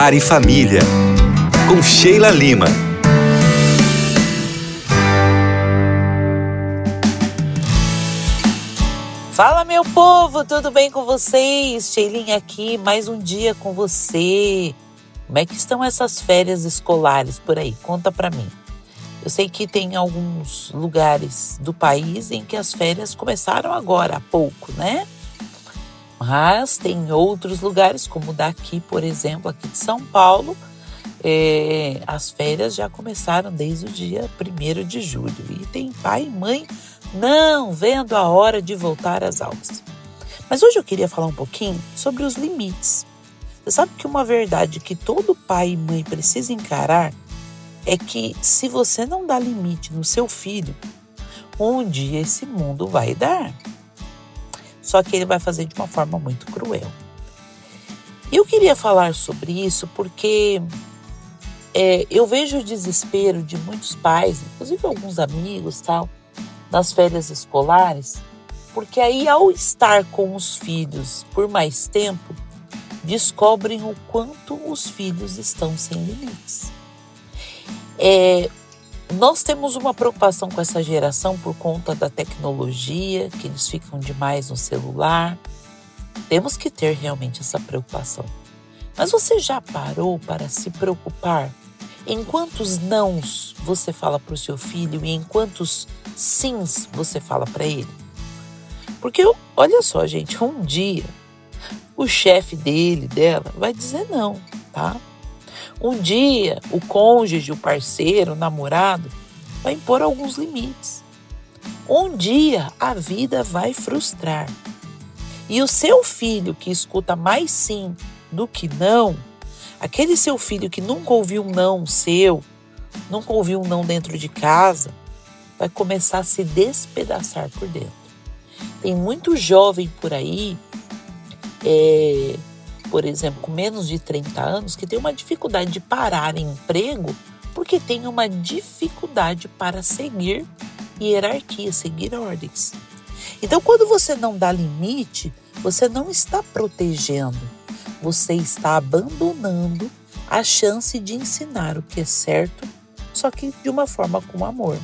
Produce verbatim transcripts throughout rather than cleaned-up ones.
Lar e Família, com Sheila Lima. Fala, meu povo, tudo bem com vocês? Sheilinha aqui, mais um dia com você. Como é que estão essas férias escolares por aí? Conta pra mim. Eu sei que tem alguns lugares do país em que as férias começaram agora, há pouco, né? Mas tem outros lugares, como daqui, por exemplo, aqui de São Paulo, é, as férias já começaram desde o dia primeiro de julho. E tem pai e mãe não vendo a hora de voltar às aulas. Mas hoje eu queria falar um pouquinho sobre os limites. Você sabe que uma verdade que todo pai e mãe precisa encarar é que se você não dá limite no seu filho, um dia esse mundo vai dar. Só que ele vai fazer de uma forma muito cruel. E eu queria falar sobre isso porque é, eu vejo o desespero de muitos pais, inclusive alguns amigos, tal, nas férias escolares, porque aí ao estar com os filhos por mais tempo, descobrem o quanto os filhos estão sem limites. É, nós temos uma preocupação com essa geração por conta da tecnologia, que eles ficam demais no celular. Temos que ter realmente essa preocupação. Mas você já parou para se preocupar em quantos nãos você fala para o seu filho e em quantos sims você fala para ele? Porque, olha só, gente, um dia o chefe dele, dela, vai dizer não, tá? Um dia, o cônjuge, o parceiro, o namorado, vai impor alguns limites. Um dia, a vida vai frustrar. E o seu filho que escuta mais sim do que não, aquele seu filho que nunca ouviu um não seu, nunca ouviu um não dentro de casa, vai começar a se despedaçar por dentro. Tem muito jovem por aí, é... por exemplo, com menos de trinta anos, que tem uma dificuldade de parar em emprego porque tem uma dificuldade para seguir hierarquia, seguir ordens. Então, quando você não dá limite, você não está protegendo, você está abandonando a chance de ensinar o que é certo, só que de uma forma com amor.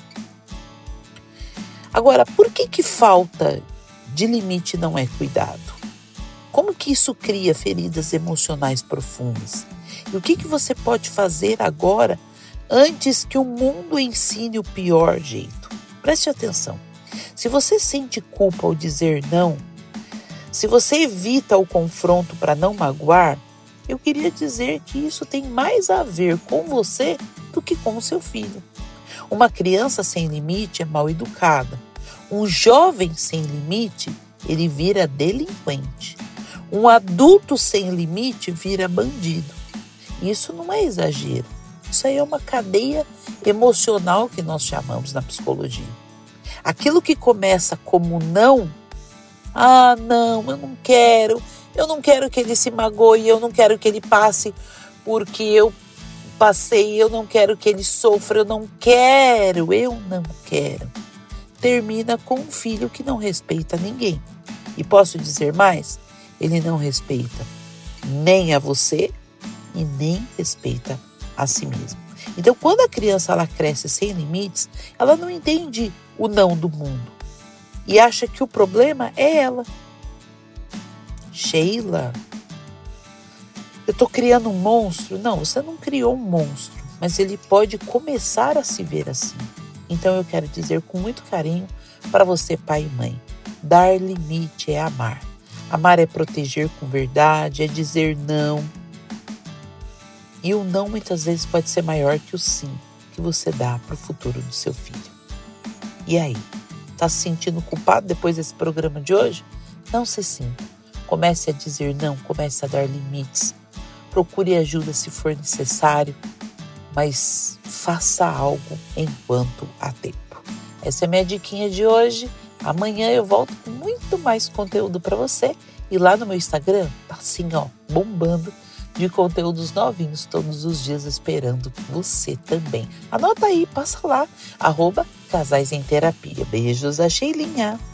Agora, por que que falta de limite não é cuidado? Como que isso cria feridas emocionais profundas? E o que que você pode fazer agora antes que o mundo ensine o pior jeito? Preste atenção. Se você sente culpa ao dizer não, se você evita o confronto para não magoar, eu queria dizer que isso tem mais a ver com você do que com o seu filho. Uma criança sem limite é mal educada. Um jovem sem limite, ele vira delinquente. Um adulto sem limite vira bandido. Isso não é exagero. Isso aí é uma cadeia emocional que nós chamamos na psicologia. Aquilo que começa como não, ah, não, eu não quero, eu não quero que ele se magoe, eu não quero que ele passe porque eu passei, eu não quero que ele sofra, eu não quero, eu não quero. Termina com um filho que não respeita ninguém. E posso dizer mais? Ele não respeita nem a você e nem respeita a si mesmo. Então, quando a criança ela cresce sem limites, ela não entende o não do mundo e acha que o problema é ela. Sheila, eu estou criando um monstro? Não, você não criou um monstro, mas ele pode começar a se ver assim. Então, eu quero dizer com muito carinho para você, pai e mãe, dar limite é amar. Amar é proteger com verdade, é dizer não. E o não muitas vezes pode ser maior que o sim que você dá para o futuro do seu filho. E aí, tá se sentindo culpado depois desse programa de hoje? Não se sinta. Comece a dizer não, comece a dar limites. Procure ajuda se for necessário, mas faça algo enquanto há tempo. Essa é a minha diquinha de hoje. Amanhã eu volto com muito mais conteúdo para você. E lá no meu Instagram, tá assim, ó, bombando de conteúdos novinhos todos os dias esperando você também. Anota aí, passa lá, arroba Casais em Terapia. Beijos, a Sheilinha.